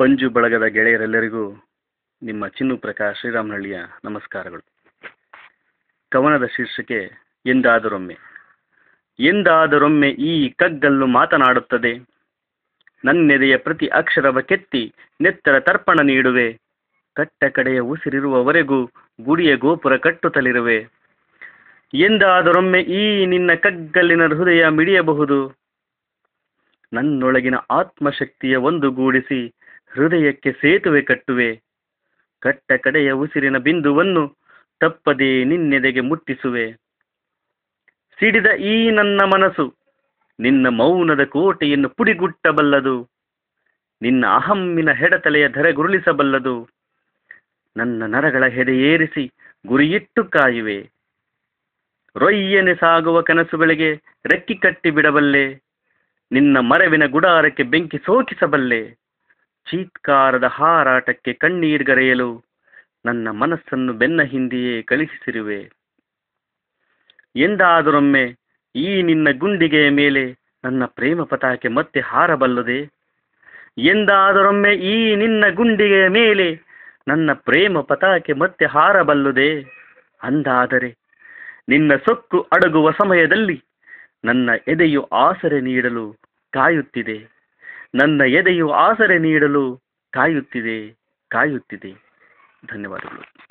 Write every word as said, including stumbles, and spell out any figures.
ಪಂಜು ಬಳಗದ ಗೆಳೆಯರೆಲ್ಲರಿಗೂ ನಿಮ್ಮ ಚಿನ್ನು ಪ್ರಕಾಶ್ ಶ್ರೀರಾಮನಹಳ್ಳಿಯ ನಮಸ್ಕಾರಗಳು. ಕವನದ ಶೀರ್ಷಿಕೆ ಎಂದಾದರೊಮ್ಮೆ. ಎಂದಾದರೊಮ್ಮೆ ಈ ಕಗ್ಗಲ್ಲು ಮಾತನಾಡುತ್ತದೆ, ನನ್ನೆದೆಯ ಪ್ರತಿ ಅಕ್ಷರವ ಕೆತ್ತಿ ನೆತ್ತರ ತರ್ಪಣ ನೀಡುವೆ. ಕಟ್ಟ ಕಡೆಯ ಉಸಿರಿರುವವರೆಗೂ ಗುಡಿಯ ಗೋಪುರ ಕಟ್ಟುತ್ತಲಿರುವೆ. ಎಂದಾದರೊಮ್ಮೆ ಈ ನಿನ್ನ ಕಗ್ಗಲ್ಲಿನ ಹೃದಯ ಮಿಡಿಯಬಹುದು. ನನ್ನೊಳಗಿನ ಆತ್ಮಶಕ್ತಿಯ ಒಂದು ಗೂಡಿಸಿ ಹೃದಯಕ್ಕೆ ಸೇತುವೆ ಕಟ್ಟುವೆ. ಕಟ್ಟ ಕಡೆಯ ಉಸಿರಿನ ಬಿಂದುವನ್ನು ತಪ್ಪದೇ ನಿನ್ನೆದೆಗೆ ಮುಟ್ಟಿಸುವೆ. ಸಿಡಿದ ಈ ನನ್ನ ಮನಸ್ಸು ನಿನ್ನ ಮೌನದ ಕೋಟೆಯನ್ನು ಪುಡಿಗುಟ್ಟಬಲ್ಲದು. ನಿನ್ನ ಅಹಮ್ಮಿನ ಹೆಡತಲೆಯ ಧರೆಗುರುಳಿಸಬಲ್ಲದು. ನನ್ನ ನರಗಳ ಹೆದೆಯೇರಿಸಿ ಗುರಿಯಿಟ್ಟು ಕಾಯುವೆ. ರೊಯ್ಯನೆ ಸಾಗುವ ಕನಸುಗಳಿಗೆ ರೆಕ್ಕಿ ಕಟ್ಟಿ ಬಿಡಬಲ್ಲೆ. ನಿನ್ನ ಮರವಿನ ಗುಡಾರಕ್ಕೆ ಬೆಂಕಿ ಸೋಕಿಸಬಲ್ಲೆ. ಚೀತ್ಕಾರದ ಹಾರಾಟಕ್ಕೆ ಕಣ್ಣೀರ್ಗರೆಯಲು ನನ್ನ ಮನಸ್ಸನ್ನು ಬೆನ್ನ ಹಿಂದೆಯೇ ಕಳುಹಿಸಿರುವೆ. ಎಂದಾದರೊಮ್ಮೆ ಈ ನಿನ್ನ ಗುಂಡಿಗೆಯ ಮೇಲೆ ನನ್ನ ಪ್ರೇಮ ಪತಾಕೆ ಮತ್ತೆ ಹಾರಬಲ್ಲದೆ. ಎಂದಾದರೊಮ್ಮೆ ಈ ನಿನ್ನ ಗುಂಡಿಗೆಯ ಮೇಲೆ ನನ್ನ ಪ್ರೇಮ ಪತಾಕೆ ಮತ್ತೆ ಹಾರಬಲ್ಲುದೆ. ಅಂದಾದರೆ ನಿನ್ನ ಸೊಕ್ಕು ಅಡಗುವ ಸಮಯದಲ್ಲಿ ನನ್ನ ಎದೆಯು ಆಸರೆ ನೀಡಲು ಕಾಯುತ್ತಿದೆ. ನನ್ನ ಎದೆಯು ಆಸರೆ ನೀಡಲು ಕಾಯುತ್ತಿದೆ ಕಾಯುತ್ತಿದೆ ಧನ್ಯವಾದಗಳು.